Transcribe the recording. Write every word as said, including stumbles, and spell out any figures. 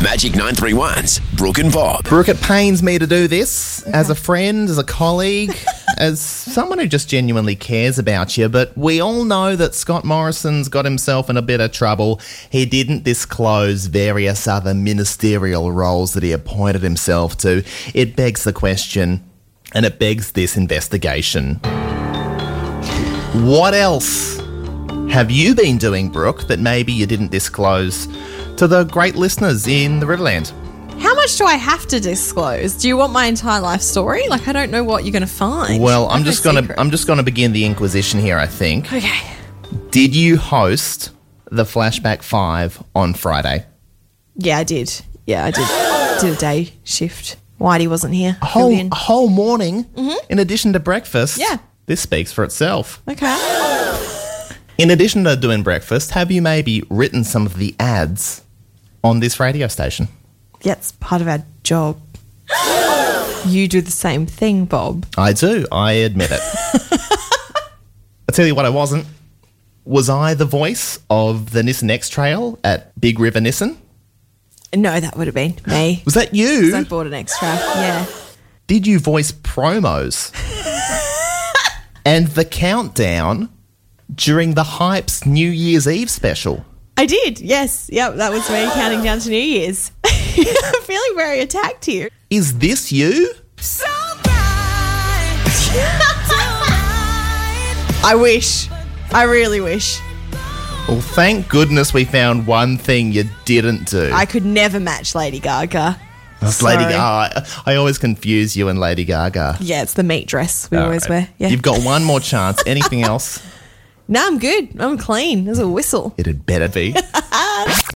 Magic nine three one's Brooke and Bob. Brooke, it pains me to do this as a friend, as a colleague, as someone who just genuinely cares about you, but we all know that Scott Morrison's got himself in a bit of trouble. He didn't disclose various other ministerial roles that he appointed himself to. It begs the question, and it begs this investigation. What else have you been doing, Brooke, that maybe you didn't disclose to the great listeners in the Riverland? How much do I have to disclose? Do you want my entire life story? Like, I don't know what you're going to find. Well, I'm Like just no gonna secret. I'm just gonna begin the inquisition here, I think. Okay. Did you host the Flashback Five on Friday? Yeah, I did. Yeah, I did. Did a day shift. Whitey wasn't here. A whole, Filled in. a whole morning in addition to breakfast. Yeah. This speaks for itself. Okay. In addition to doing breakfast, have you maybe written some of the ads on this radio station? Yeah, it's part of our job. You do the same thing, Bob. I do. I admit it. I tell you what I wasn't. Was I the voice of the Nissan X Trail at Big River Nissan? No, that would have been me. Was that you? I bought an extra. Yeah. Did you voice promos and the countdown during the Hype's New Year's Eve special? I did. Yes. Yep. That was me counting down to New Year's. I'm feeling very attacked here. Is this you? I wish. I really wish. Well, thank goodness we found one thing you didn't do. I could never match Lady Gaga. It's Lady Sorry. Gaga. I always confuse you and Lady Gaga. Yeah, it's the meat dress we All always right. wear. Yeah. You've got one more chance. Anything else? No, I'm good. I'm clean. There's a whistle. It'd better be.